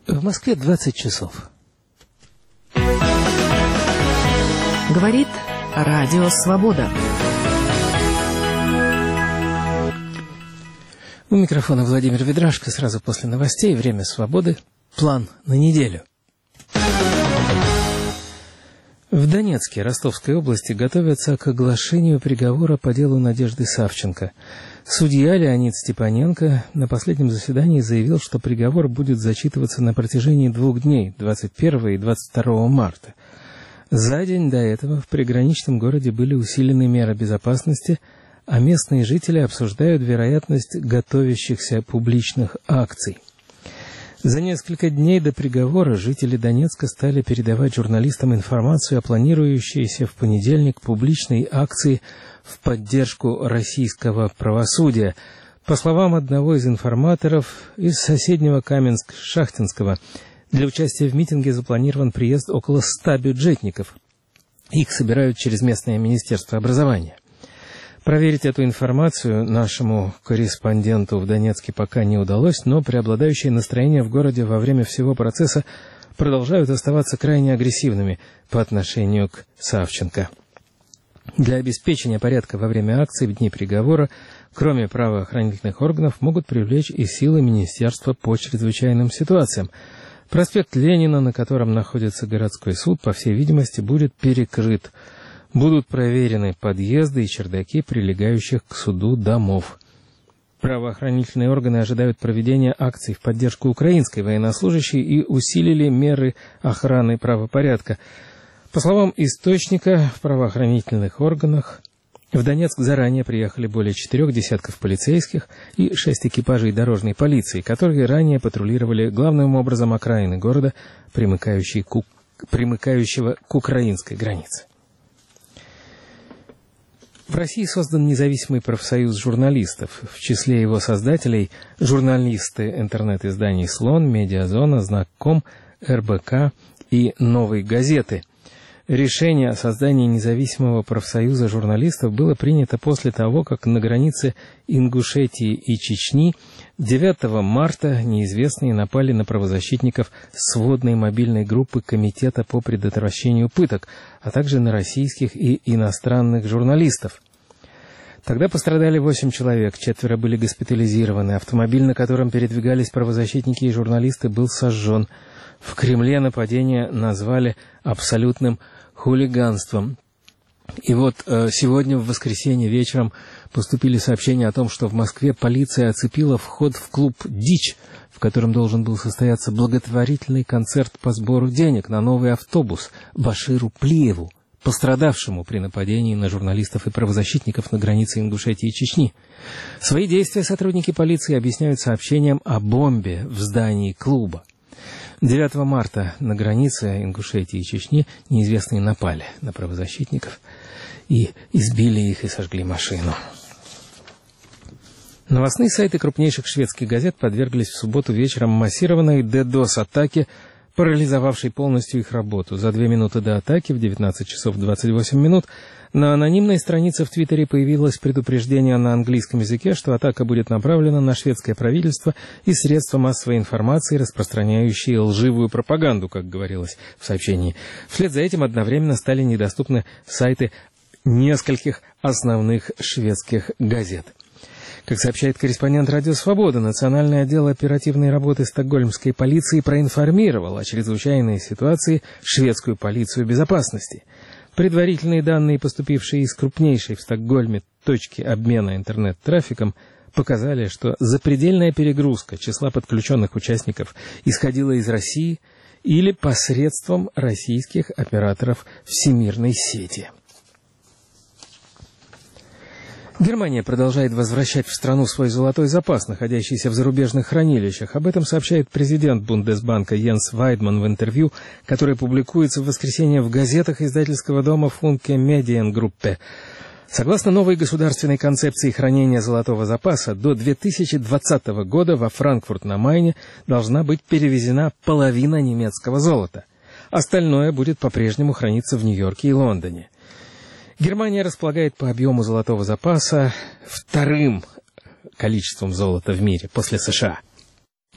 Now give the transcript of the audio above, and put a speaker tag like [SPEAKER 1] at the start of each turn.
[SPEAKER 1] В Москве 20 часов.
[SPEAKER 2] Говорит Радио Свобода.
[SPEAKER 1] У микрофона Владимир Ведрашко. Сразу после новостей «Время свободы». План на неделю. В Донецке Ростовской области готовятся к оглашению приговора по делу Надежды Савченко. Судья Леонид Степаненко на последнем заседании заявил, что приговор будет зачитываться на протяжении 2 дней, 21 и 22 марта. За день до этого в приграничном городе были усилены меры безопасности, а местные жители обсуждают вероятность готовящихся публичных акций. За несколько дней до приговора жители Донецка стали передавать журналистам информацию о планирующейся в понедельник публичной акции в поддержку российского правосудия. По словам одного из информаторов из соседнего Каменск-Шахтинского, для участия в митинге запланирован приезд около 100 бюджетников. Их собирают через местное министерство образования. Проверить эту информацию нашему корреспонденту в Донецке пока не удалось, но преобладающие настроения в городе во время всего процесса продолжают оставаться крайне агрессивными по отношению к Савченко. Для обеспечения порядка во время акций в дни приговора, кроме правоохранительных органов, могут привлечь и силы Министерства по чрезвычайным ситуациям. Проспект Ленина, на котором находится городской суд, по всей видимости, будет перекрыт. Будут проверены подъезды и чердаки прилегающих к суду домов. Правоохранительные органы ожидают проведения акций в поддержку украинской военнослужащей и усилили меры охраны правопорядка. По словам источника в правоохранительных органах, в Донецк заранее приехали более 4 десятков полицейских и 6 экипажей дорожной полиции, которые ранее патрулировали главным образом окраины города, примыкающего к украинской границе. В России создан независимый профсоюз журналистов. В числе его создателей журналисты интернет-изданий «Слон», «Медиазона», «Знак.ком», РБК и «Новой газеты». Решение о создании независимого профсоюза журналистов было принято после того, как на границе Ингушетии и Чечни 9 марта неизвестные напали на правозащитников сводной мобильной группы Комитета по предотвращению пыток, а также на российских и иностранных журналистов. Тогда пострадали 8 человек, 4 были госпитализированы. Автомобиль, на котором передвигались правозащитники и журналисты, был сожжен. В Кремле нападение назвали абсолютным хулиганством. И вот сегодня, в воскресенье вечером, поступили сообщения о том, что в Москве полиция оцепила вход в клуб «Дичь», в котором должен был состояться благотворительный концерт по сбору денег на новый автобус Баширу Плиеву, пострадавшему при нападении на журналистов и правозащитников на границе Ингушетии и Чечни. Свои действия сотрудники полиции объясняют сообщением о бомбе в здании клуба. 9 марта на границе Ингушетии и Чечни неизвестные напали на правозащитников и избили их и сожгли машину. Новостные сайты крупнейших шведских газет подверглись в субботу вечером массированной DDoS-атаке, парализовавшей полностью их работу. За 2 минуты до атаки в 19 часов 28 минут на анонимной странице в Твиттере появилось предупреждение на английском языке, что атака будет направлена на шведское правительство и средства массовой информации, распространяющие лживую пропаганду, как говорилось в сообщении. Вслед за этим одновременно стали недоступны сайты нескольких основных шведских газет. Как сообщает корреспондент «Радио Свобода», Национальный отдел оперативной работы стокгольмской полиции проинформировал о чрезвычайной ситуации шведскую полицию безопасности. Предварительные данные, поступившие из крупнейшей в Стокгольме точки обмена интернет-трафиком, показали, что запредельная перегрузка числа подключенных участников исходила из России или посредством российских операторов всемирной сети. Германия продолжает возвращать в страну свой золотой запас, находящийся в зарубежных хранилищах. Об этом сообщает президент Бундесбанка Йенс Вайдман в интервью, которое публикуется в воскресенье в газетах издательского дома Funke Mediengruppe. Согласно новой государственной концепции хранения золотого запаса, до 2020 года во Франкфурт-на-Майне должна быть перевезена половина немецкого золота. Остальное будет по-прежнему храниться в Нью-Йорке и Лондоне. Германия располагает по объему золотого запаса вторым количеством золота в мире после США.